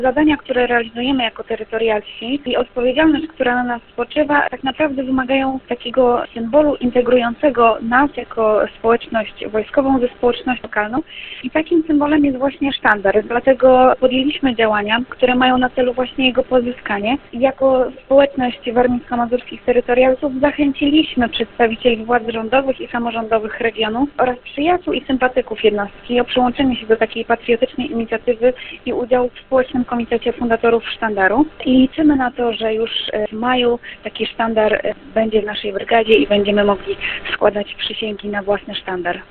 Zadania, które realizujemy jako terytorialsi i odpowiedzialność, która na nas spoczywa, tak naprawdę wymagają takiego symbolu integrującego nas jako społeczność wojskową ze społecznością lokalną. I takim symbolem jest właśnie sztandar. Dlatego podjęliśmy działania, które mają na celu właśnie jego pozyskanie. I jako społeczność warmińsko-mazurskich terytorialsów zachęciliśmy przedstawicieli władz rządowych i samorządowych regionu oraz przyjaciół i sympatyków jednostki o przyłączenie się do takiej patriotycznej inicjatywy i udział w społecznym komitecie fundatorów sztandaru. I liczymy na to, że już w maju taki sztandar będzie w naszej brygadzie i będziemy mogli składać przysięgi na własny sztandar.